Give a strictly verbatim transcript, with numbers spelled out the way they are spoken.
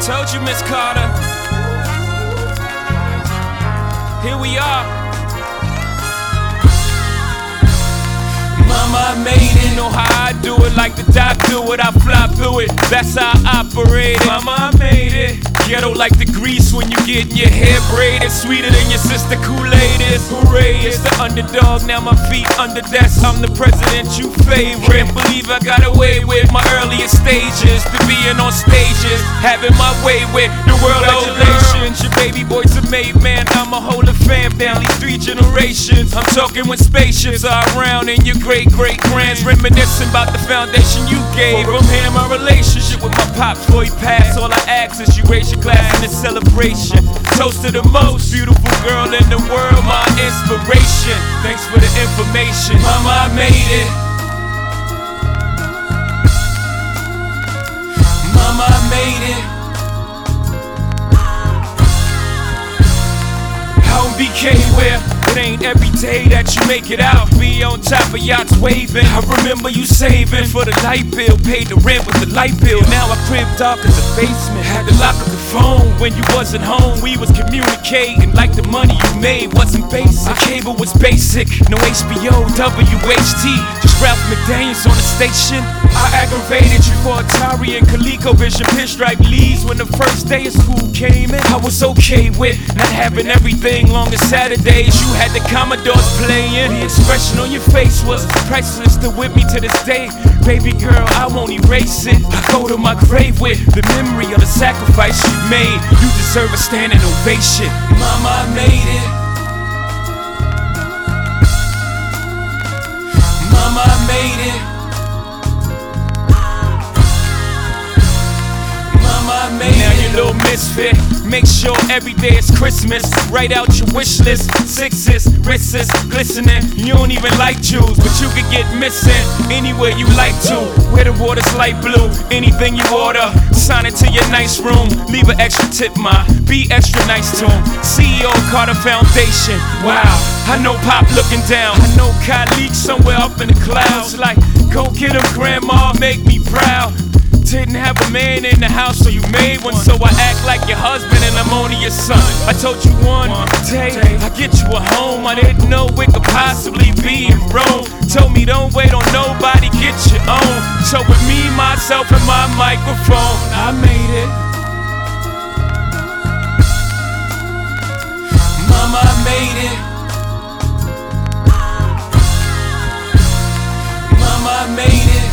Told you, Miss Carter. Here we are. Mama, I made it. Know how I do it, like the doc do it. I fly through it. That's how I operate it. Mama, I made it. Ghetto like the grease when you getting your hair braided. Sweeter than your sister Kool-Aid is. Hooray, it's the underdog. Now my feet under desk. I'm the president you favorite. Can't believe I got away with my earliest stages to being on stages, having my way with the world. Congratulations, your baby boy's a made man. I'ma hold a fam down these three generations. I'm talking when spaceships are around and your great great grands reminiscing about the foundation you gave. From here, my relationship with my pops before he passed. All I ask is you raise your glass in the celebration. Toast to the most beautiful girl in the world, my inspiration. Thanks for the information, Mama, I made it. Mama, I made it. How B K where it ain't every day that you make it out. Be on top of yachts waving. I remember you saving for the light bill, paid the rent with the light bill. Now I crib dark as a basement. Had to lock up the phone when you wasn't home. We was communicating like the money you made wasn't basic. Our cable was basic, no H B O, W H T, just Ralph McDaniels on the station. I aggravated you for Atari and ColecoVision pinstripe leads when the first day of school came in. I was okay with not having everything long as Saturdays. You had the Commodores playing. The expression on your face was priceless, still with me to this day. Baby girl, I won't erase it. I go to my grave with the memory of the sacrifice you made. You deserve a standing ovation. Mama, I made it. Mama, I made it. Mama, I made it. Now you little misfit. Make sure every day is Christmas. Write out your wish list. Sixes, wrists glistening. You don't even like jewels, but you could get missing anywhere you like to. Where the water's light blue, anything you order, sign it to your nice room. Leave an extra tip, ma. Be extra nice to him. C E O Carter Foundation. Wow, I know Pop looking down. I know Khalid somewhere up in the clouds. Like, go get him, Grandma, make me proud. Didn't have a man in the house, so you made one. So I act like your husband and I'm only your son. I told you one day I get you a home. I didn't know it could possibly be in Rome. Told me don't wait on nobody, get your own. So with me, myself, and my microphone, I made it. Mama, I made it. Mama, I made it.